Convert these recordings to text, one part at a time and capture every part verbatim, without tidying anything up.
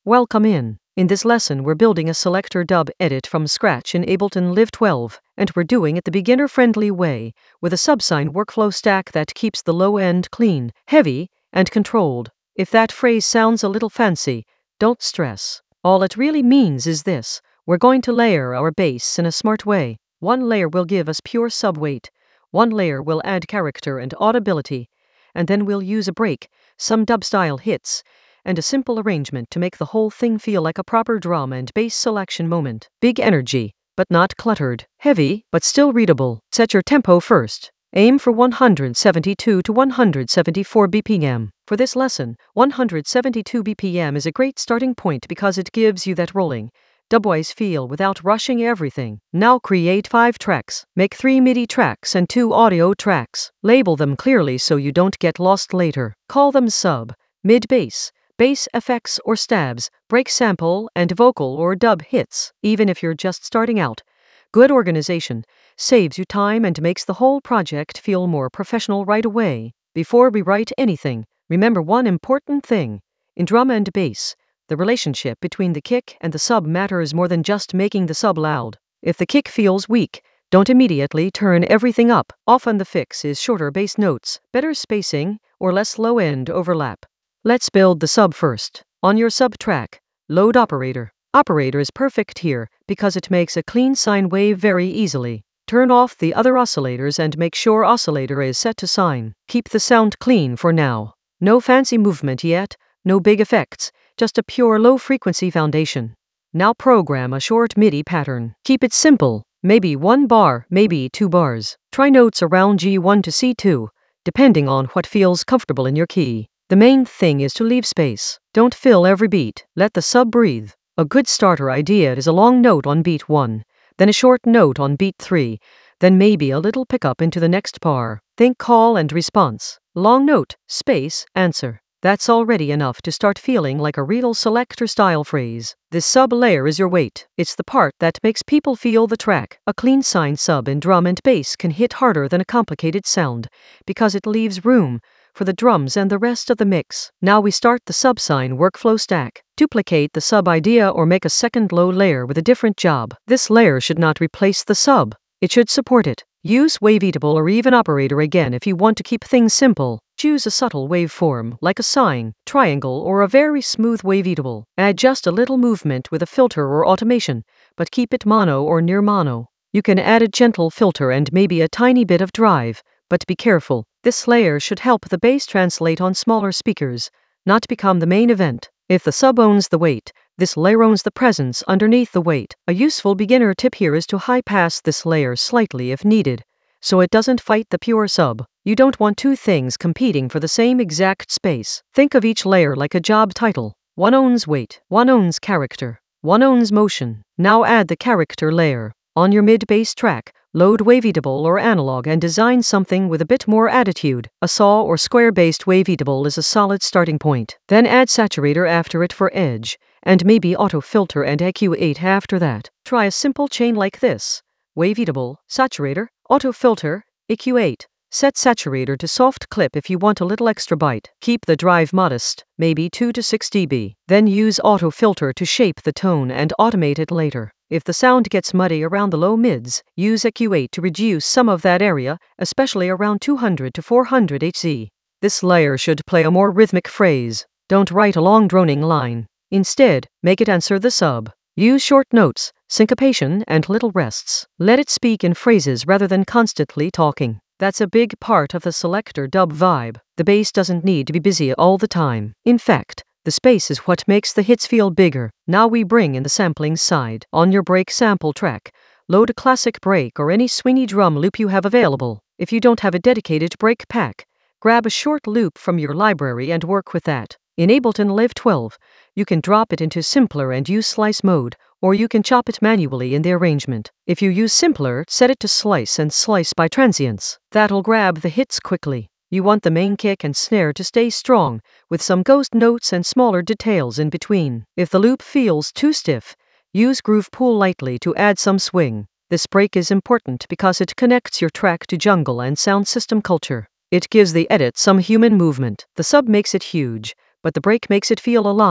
Welcome in. In this lesson, we're building a selector dub edit from scratch in Ableton Live twelve, and we're doing it the beginner-friendly way, with a subsign workflow stack that keeps the low end clean, heavy, and controlled. If that phrase sounds a little fancy, don't stress. All it really means is this: we're going to layer our bass in a smart way. One layer will give us pure sub weight, one layer will add character and audibility, and then we'll use a break, some dub-style hits, and a simple arrangement to make the whole thing feel like a proper drum and bass selection moment. Big energy, but not cluttered. Heavy, but still readable. Set your tempo first. Aim for one hundred seventy-two to one hundred seventy-four B P M. For this lesson, one hundred seventy-two B P M is a great starting point because it gives you that rolling, dubwise feel without rushing everything. Now create five tracks. Make three MIDI tracks and two audio tracks. Label them clearly so you don't get lost later. Call them sub, mid-bass, bass effects or stabs, break sample, and vocal or dub hits. Even if you're just starting out, good organization saves you time and makes the whole project feel more professional right away. Before we write anything, remember one important thing. In drum and bass, the relationship between the kick and the sub matters more than just making the sub loud. If the kick feels weak, don't immediately turn everything up. Often the fix is shorter bass notes, better spacing, or less low-end overlap. Let's build the sub first. On your sub track, load operator. Operator is perfect here because it makes a clean sine wave very easily. Turn off the other oscillators and make sure oscillator is set to sine. Keep the sound clean for now. No fancy movement yet, no big effects, just a pure low-frequency foundation. Now program a short MIDI pattern. Keep it simple, maybe one bar, maybe two bars. Try notes around G one to C two, depending on what feels comfortable in your key. The main thing is to leave space. Don't fill every beat. Let the sub breathe. A good starter idea is a long note on beat one, then a short note on beat three, then maybe a little pickup into the next bar. Think call and response. Long note, space, answer. That's already enough to start feeling like a real selector style phrase. This sub layer is your weight. It's the part that makes people feel the track. A clean sine sub in drum and bass can hit harder than a complicated sound because it leaves room for the drums and the rest of the mix. Now we start the subsign workflow stack. Duplicate the sub idea or make a second low layer with a different job. This layer should not replace the sub. It should support it. Use waveatable or even operator again if you want to keep things simple. Choose a subtle waveform like a sine, triangle, or a very smooth waveatable. Add just a little movement with a filter or automation, but keep it mono or near mono. You can add a gentle filter and maybe a tiny bit of drive, but be careful. This layer should help the bass translate on smaller speakers, not become the main event. If the sub owns the weight, this layer owns the presence underneath the weight. A useful beginner tip here is to high pass this layer slightly if needed, so it doesn't fight the pure sub. You don't want two things competing for the same exact space. Think of each layer like a job title. One owns weight, one owns character, one owns motion. Now add the character layer. On your mid-bass track, load waveatable or analog and design something with a bit more attitude. A saw or square-based waveatable is a solid starting point. Then add saturator after it for edge, and maybe auto filter and E Q eight after that. Try a simple chain like this: waveatable, saturator, auto filter, E Q eight. Set saturator to soft clip if you want a little extra bite. Keep the drive modest, maybe two to six decibels. Then use auto filter to shape the tone and automate it later. If the sound gets muddy around the low mids, use E Q eight to reduce some of that area, especially around two hundred to four hundred hertz. This layer should play a more rhythmic phrase. Don't write a long droning line. Instead, make it answer the sub. Use short notes, syncopation, and little rests. Let it speak in phrases rather than constantly talking. That's a big part of the selector dub vibe. The bass doesn't need to be busy all the time. In fact, the space is what makes the hits feel bigger. Now we bring in the sampling side. On your break sample track, load a classic break or any swingy drum loop you have available. If you don't have a dedicated break pack, grab a short loop from your library and work with that. In Ableton Live twelve, you can drop it into simpler and use slice mode, or you can chop it manually in the arrangement. If you use simpler, set it to slice and slice by transients. That'll grab the hits quickly. You want the main kick and snare to stay strong, with some ghost notes and smaller details in between. If the loop feels too stiff, use groove pool lightly to add some swing. This break is important because it connects your track to jungle and sound system culture. It gives the edit some human movement. The sub makes it huge, but the break makes it feel alive.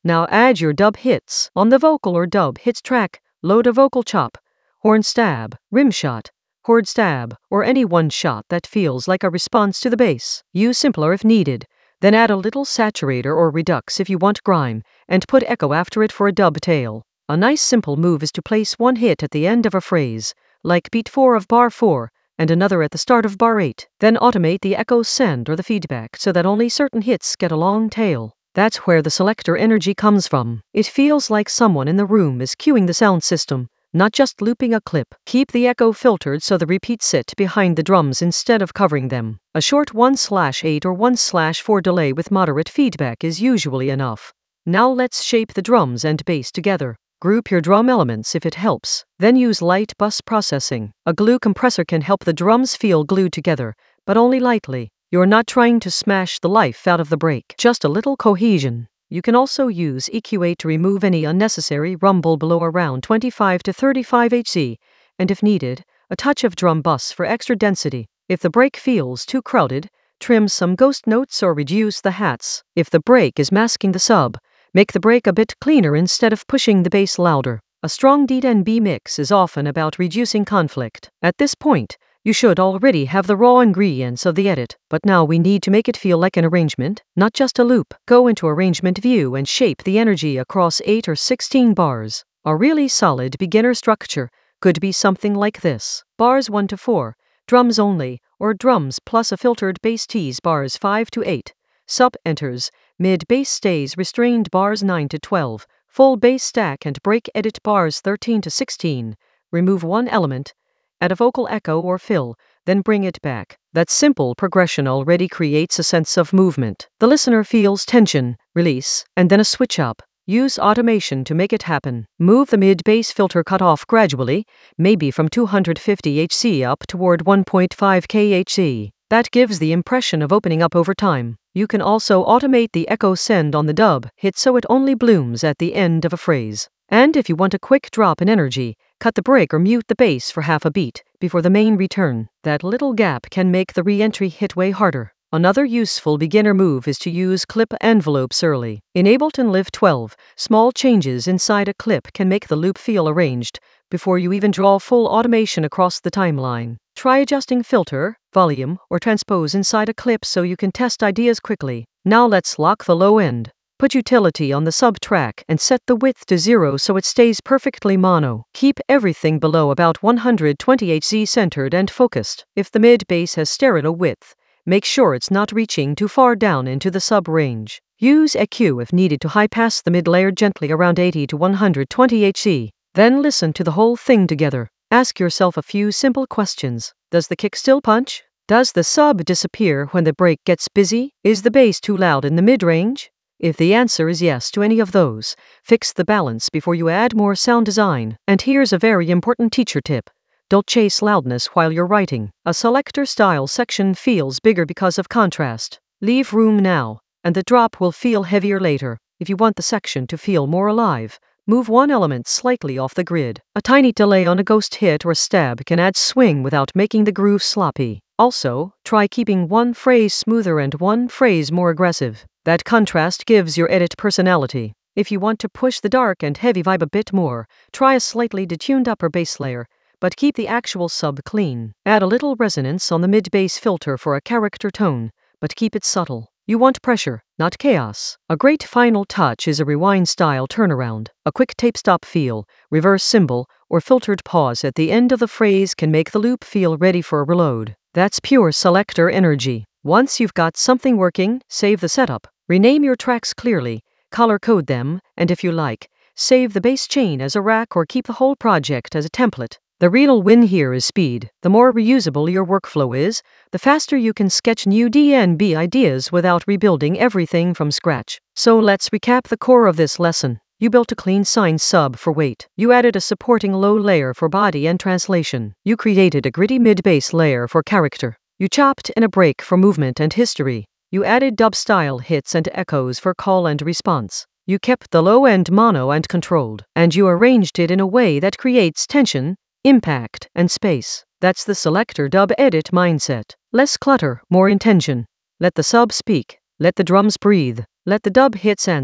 Now add your dub hits. On the vocal or dub hits track, load a vocal chop, horn stab, rim shot, chord stab, or any one shot that feels like a response to the bass. Use simpler if needed. Then add a little saturator or redux if you want grime, and put echo after it for a dub tail. A nice simple move is to place one hit at the end of a phrase, like beat four of bar four, and another at the start of bar eight. Then automate the echo send or the feedback so that only certain hits get a long tail. That's where the selector energy comes from. It feels like someone in the room is cueing the sound system, not just looping a clip. Keep the echo filtered so the repeats sit behind the drums instead of covering them. A short one slash eight or one slash four delay with moderate feedback is usually enough. Now let's shape the drums and bass together. Group your drum elements if it helps. Then use light bus processing. A glue compressor can help the drums feel glued together, but only lightly. You're not trying to smash the life out of the break, just a little cohesion. You can also use E Q eight to remove any unnecessary rumble below around twenty-five to thirty-five hertz, and if needed, a touch of drum bus for extra density. If the break feels too crowded, trim some ghost notes or reduce the hats. If the break is masking the sub, make the break a bit cleaner instead of pushing the bass louder. A strong D ten B mix is often about reducing conflict. At this point, you should already have the raw ingredients of the edit, but now we need to make it feel like an arrangement, not just a loop. Go into arrangement view and shape the energy across eight or sixteen bars. A really solid beginner structure could be something like this. Bars one to four, drums only, or drums plus a filtered bass tease bars five to eight. Sub enters, mid bass stays restrained bars nine to twelve, full bass stack and break edit bars thirteen to sixteen. Remove one element, add a vocal echo or fill, then bring it back. That simple progression already creates a sense of movement. The listener feels tension, release, and then a switch up. Use automation to make it happen. Move the mid-bass filter cutoff gradually, maybe from two hundred fifty hertz up toward one point five kilohertz. That gives the impression of opening up over time. You can also automate the echo send on the dub hit so it only blooms at the end of a phrase. And if you want a quick drop in energy, cut the break or mute the bass for half a beat before the main return. That little gap can make the re-entry hit way harder. Another useful beginner move is to use clip envelopes early. In Ableton Live twelve, small changes inside a clip can make the loop feel arranged before you even draw full automation across the timeline. Try adjusting filter, volume, or transpose inside a clip so you can test ideas quickly. Now let's lock the low end. Put utility on the sub track and set the width to zero so it stays perfectly mono. Keep everything below about one hundred twenty hertz centered and focused. If the mid bass has stereo width, make sure it's not reaching too far down into the sub range. Use E Q if needed to high pass the mid layer gently around eighty to one hundred twenty hertz. Then listen to the whole thing together. Ask yourself a few simple questions. Does the kick still punch? Does the sub disappear when the break gets busy? Is the bass too loud in the mid-range? If the answer is yes to any of those, fix the balance before you add more sound design. And here's a very important teacher tip. Don't chase loudness while you're writing. A selector style section feels bigger because of contrast. Leave room now, and the drop will feel heavier later. If you want the section to feel more alive, move one element slightly off the grid. A tiny delay on a ghost hit or stab can add swing without making the groove sloppy. Also, try keeping one phrase smoother and one phrase more aggressive. That contrast gives your edit personality. If you want to push the dark and heavy vibe a bit more, try a slightly detuned upper bass layer, but keep the actual sub clean. Add a little resonance on the mid-bass filter for a character tone, but keep it subtle. You want pressure, not chaos. A great final touch is a rewind-style turnaround. A quick tape-stop feel, reverse cymbal, or filtered pause at the end of the phrase can make the loop feel ready for a reload. That's pure selector energy. Once you've got something working, save the setup. Rename your tracks clearly, color code them, and if you like, save the bass chain as a rack or keep the whole project as a template. The real win here is speed. The more reusable your workflow is, the faster you can sketch new D N B ideas without rebuilding everything from scratch. So let's recap the core of this lesson. You built a clean sine sub for weight. You added a supporting low layer for body and translation. You created a gritty mid-bass layer for character. You chopped in a break for movement and history. You added dub-style hits and echoes for call and response. You kept the low end mono and controlled. And you arranged it in a way that creates tension, impact, and space. That's the selector dub edit mindset. Less clutter, more intention. Let the sub speak. Let the drums breathe. Let the dub hits answer.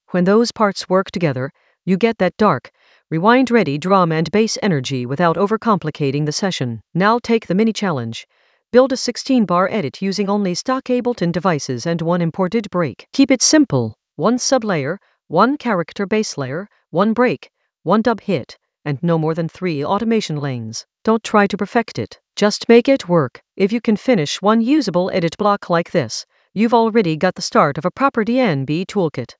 When those parts work together, you get that dark, rewind-ready drum and bass energy without overcomplicating the session. Now take the mini challenge. Build a sixteen bar edit using only stock Ableton devices and one imported break. Keep it simple. One sublayer, one character bass layer, one break, one dub hit, and no more than three automation lanes. Don't try to perfect it. Just make it work. If you can finish one usable edit block like this, you've already got the start of a proper D N B toolkit.